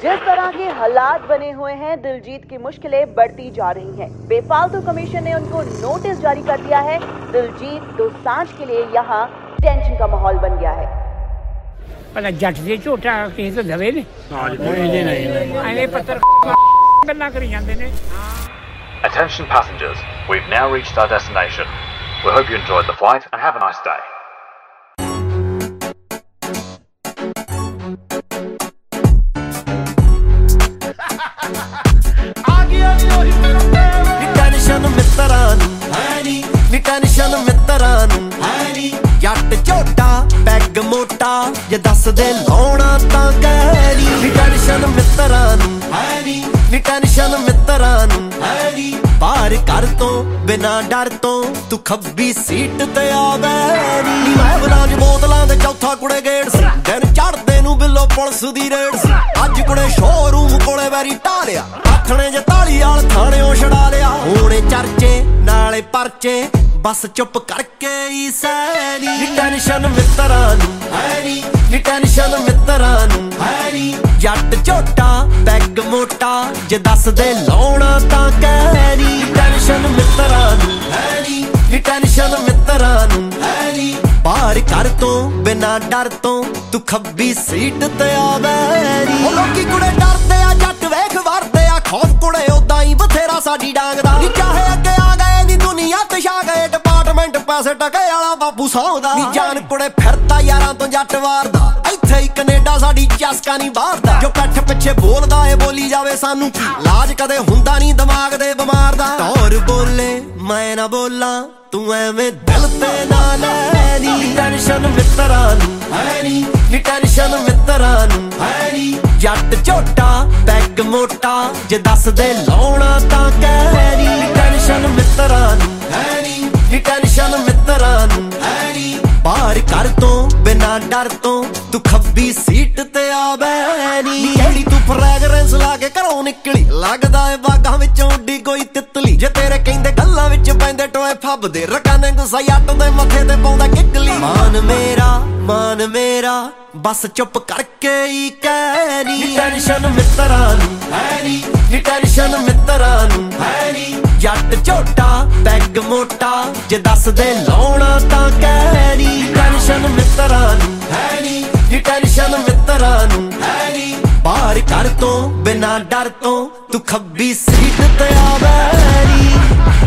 जिस तरह के हालात बने हुए हैं, दिलजीत की मुश्किलें बढ़ती जा रही हैं। बेफालतू कमीशन ने उनको नोटिस जारी कर दिया है। दिलजीत दोसांझ के लिए यहाँ टेंशन का माहौल बन गया है। पता जट से झोटा किसी तो दवे ने एवें पत्थर गल्लां करी जांदे ने। Attention passengers, we've now reached our destination. We hope you enjoyed the flight and have a nice day. Tension ਮਿੱਤਰਾਂ ਨੂੰ ਹੈ ਨੀ ਜੱਟ ਝੋਟਾ ਪੈਗ ਮੋਟਾ ਜੇ ਦੱਸ ਦੇ ਲਾਉਣਾ ਤਾਂ ਗੈਰੀ ਨੀ ਟੈਨਸ਼ਨ ਮਿੱਤਰਾਂ ਨੂੰ ਹੈ ਨੀ ਟੈਨਸ਼ਨ ਮਿੱਤਰਾਂ ਨੂੰ ਹੈ ਨੀ ਪਾਰ ਕਰ ਤੋਂ ਬਿਨਾ ਡਰ ਤੋਂ ਤੂੰ ਖੱਬੀ ਸੀਟ ਤੇ ਆ ਬੈਰੀ ਮੈਂ ਬਲਾਂ ਚ ਬੋਤਲਾਂ ਦੇ ਚੌਥਾ ਕੁੜੇ ਗੇੜ ਸੀ ਦਿਨ ਚੜਦੇ ਨੂੰ ਬਿੱਲੋ ਪੁਲਿਸ ਦੀ ਰੇਡ ਸੀ ਅੱਜ ਕੁੜੇ ਸ਼ੋਰੂਮ ਕੋਲੇ ਵੈਰੀ ਢਾਲਿਆ ਆਥਣੇ ਜੇ ਤਾਲੀ ਵਾਲ ਥਾਣਿਓਂ ਛਡਾ ਲਿਆ ਹੋਣੇ ਚਰਚੇ ਨਾਲੇ ਪਰਚੇ ਬਸ ਚੁੱਪ ਕਰਕੇ ਹੀ ਸੈਨੀ ਨੀ ਟੈਨਸ਼ਨ ਮਿੱਤਰਾਂ ਨੂੰ ਹੈ ਨੀ ਟੈਨਸ਼ਨ ਮਿੱਤਰਾਂ ਨੂੰ ਹੈ ਨੀ ਜੱਟ ਝੋਟਾ ਪੈਗ ਮੋਟਾ ਜੇ ਦੱਸ ਦੇ ਲਾਉਣਾ ਤਾਂ ਕਹਿ ਟੈਨਸ਼ਨ ਮਿੱਤਰਾਂ ਨੂੰ ਹੈ ਨੀ ਟੈਨਸ਼ਨ ਮਿੱਤਰਾਂ ਨੂੰ ਹੈ ਨੀ ਪਾਰ ਕਰ ਤੋਂ ਬਿਨਾ ਡਰ ਤੋਂ ਤੂੰ ਖੱਬੀ ਸੀਟ ਤੇ ਆ ਬੈਰੀ ਉਹ ਲੋਕੀ ਕੁੜੇ ਡਰਦੇ ਆ ਜੱਟ ਵੇਖ ਵਰਦੇ ਆ ਖੌਫ ਕੁੜੇ ਉਦਾਂ ਹੀ ਬਥੇਰਾ ਸਾਡੀ ਡਾਂਗ ਦਾ ਨੀ ਚਾਹੇ ਅੱਗੇ ਆ ਗਏ ਨੀ ਦੁਨੀਆ ਤੇ ਛਾ ਗਏ ਡਿਪਾਰਟਮੈਂਟ ਪੈਸੇ ਟਕੇ ਵਾਲਾ ਬਾਪੂ ਸੌਂਦਾ ਨੀ ਜਾਨ ਕੁੜੇ ਫਿਰਦਾ ਯਾਰਾਂ ਤੋਂ ਜੱਟ ਵਾਰਦਾ ਇੱਥੇ ਹੀ ਕੈਨੇਡਾ ਸਾਡੀ ਚਸਕਾ ਨਹੀਂ ਬਾਹਰ ਦਾ ਜੋ ਕੱਠ ਪਿੱਛੇ ਬੋਲਦਾ ਏ ਬੋਲੀ ਜਾਵੇ ਸਾਨੂੰ ਕੀ ਲਾਜ ਕਦੇ ਹੁੰਦਾ ਨਹੀਂ ਦਿਮਾਗ ਦੇ ਬਿਮਾਰ ਦਾ ਟੌਰ ਬੋਲੇ ਮੈਂ ਨਾ ਬੋਲਾਂ ਤੂੰ ਐਵੇਂ ਦਿਲ ਤੇ ਨਾ ਲੈ ਨੀ ਟੈਨਸ਼ਨ ਮਿੱਤਰਾਂ ਨੂੰ ਹੈ ਨੀ ਟੈਨਸ਼ਨ ਮਿੱਤਰਾਂ ਨੂੰ ਹੈ ਨੀ ਜੱਟ ਝੋਟਾ ਪੈਗ ਮੋਟਾ ਜੇ ਦੱਸ ਦੇ ਲਾਉਣਾ ਤਾਂ ਕਹਿ ਨੀ ਟੈਨਸ਼ਨ ਮਿੱਤਰਾਂ ਨੂੰ ਹੈ ਨੀ ਟੈਨਸ਼ਨ ਮਿੱਤਰਾਂ ਨੂੰ ਹੈ ਨੀ ਪਾਰ ਕਰ ਤੋਂ ਬਿਨਾ ਡਰ ਤੋਂ ਤੂੰ ਖੱਬੀ ਸੀਟ ਤੇ ਆ ਬੈਨੀ ਜਿਹੜੀ ਤੂੰ ਫ੍ਰੈਗਰੈਂਸ ਲਾ ਕੇ ਘਰੋਂ ਨਿਕਲੀ ਲੱਗਦਾ ਏ ਬਾਗਾਂ ਵਿੱਚੋਂ ਉੱਡੀ ਕੋਈ ਤਿੱਤਲੀ ਜੇ ਤੇਰੇ ਕਹਿੰਦੇ ਗੱਲਾਂ ਵਿੱਚ ਪੈਂਦੇ ਟੋਏ ਫੱਬਦੇ ਰਕਾਨੇ ਗੁੱਸਾ ਜੱਟ ਦੇ ਮੱਥੇ ਤੇ ਪਾਉਂਦਾ ਕਿੱਕਲੀ ਮਾਨ ਮੇਰਾ ਬਸ ਚੁੱਪ ਕਰਕੇ ਹੀ ਕਹਿ ਨੀ ਟੈਨਸ਼ਨ ਮਿੱਤਰਾਂ ਨੂੰ ਹੈ ਨੀ ਟੈਨਸ਼ਨ ਮਿੱਤਰਾਂ ਨੂੰ ਹੈ ਨੀ ਜੱਟ ਝੋਟਾ ਪੈਗ ਮੋਟਾ ਜੇ ਦੱਸ ਦੇ ਲਾਉਣਾ ਤਾਂ ਕਹਿ ਨੀ ਟੈਨਸ਼ਨ ਮਿੱਤਰਾਂ ਨੂੰ ਹੈ ਨੀ ਟੈਨਸ਼ਨ ਮਿੱਤਰਾਂ ਨੂੰ ਹੈ ਨੀ ਪਾਰ ਕਰ ਤੋਂ ਬਿਨਾ ਡਰ ਤੋਂ ਤੂੰ ਖੱਬੀ ਸੀਟ ਤੇ ਆ ਬੈਰੀ